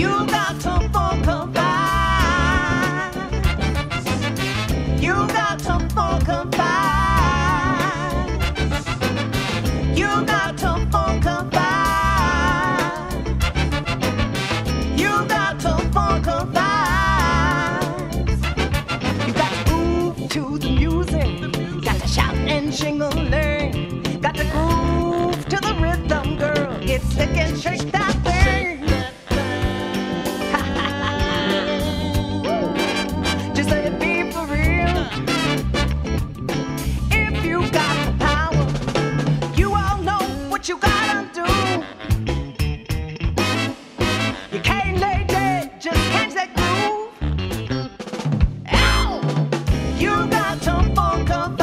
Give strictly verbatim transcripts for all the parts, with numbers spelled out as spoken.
You got to focus. You got to focus. You got to focus. You got to focus. You got to move to the music. Got to shout and jingle learn. Got to groove to the rhythm, girl. It's sick and shake that thing. Just let it be for real. If you got the power, you all know what you gotta do. You can't lay dead, just catch that groove. Ow! You got to focus.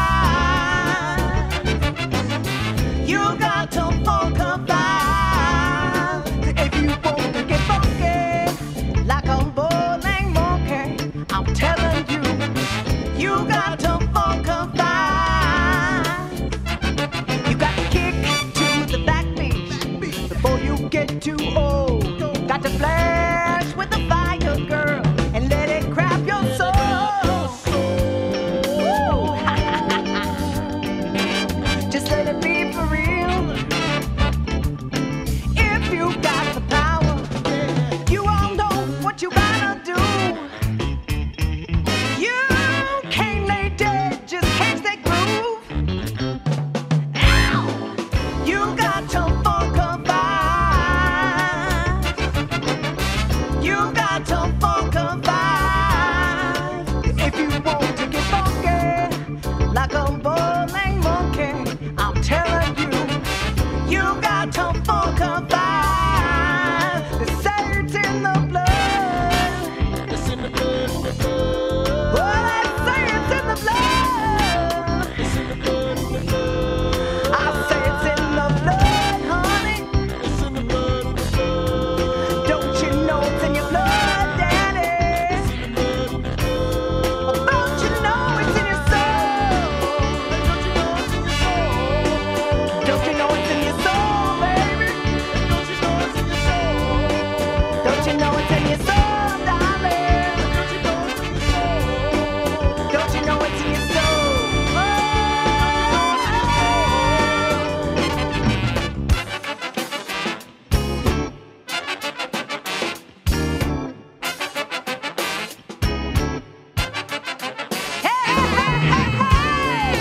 You got to focus. If you want to get funky, like a bowling monkey, I'm telling you, you got to focus. You got to kick to the backbeat before you get too old. Got to flash with the fire, girl, and let it grab your soul. Just let it be for real. If you got the power, you all know what you gotta do. You can't lay dead, just catch that groove. Ow! You got to focus. You got to focus. If you want to get funky, like a bowling monkey, I'm telling you, you got to focus. They say it's in the blood. It's in the blood, in the blood. Oh, they say it's in the blood. It's in the blood, in the blood. I say it's in the blood, honey. It's in the blood, in the blood. Don't you know it's in your blood, daddy? It's in the blood, in the blood. Don't you know it's in your soul? Don't you know it's in your soul, baby? Don't you know it's in your soul? Don't you know it's in your soul, darling? Don't you know it's in your soul? Hey, hey, hey, hey!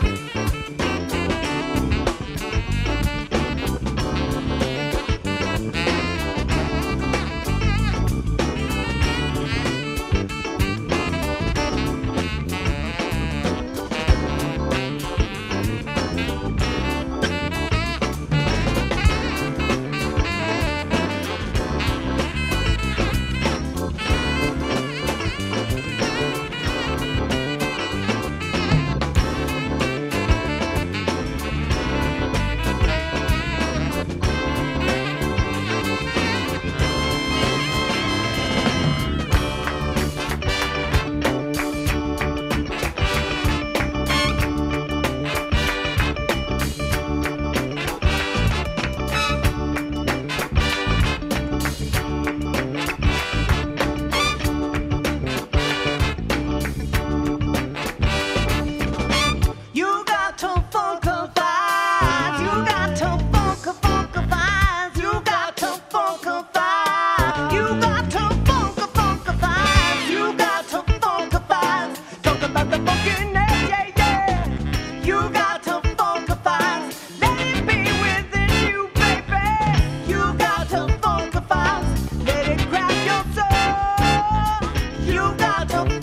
You got to focus. You got to focus, focus. You got to focus. You got to focus, focus. You got to focus. Talk about the fucking yeah, yeah. You got to focus. Let it be within you, baby. You got to focus. Let it grab your soul. You got to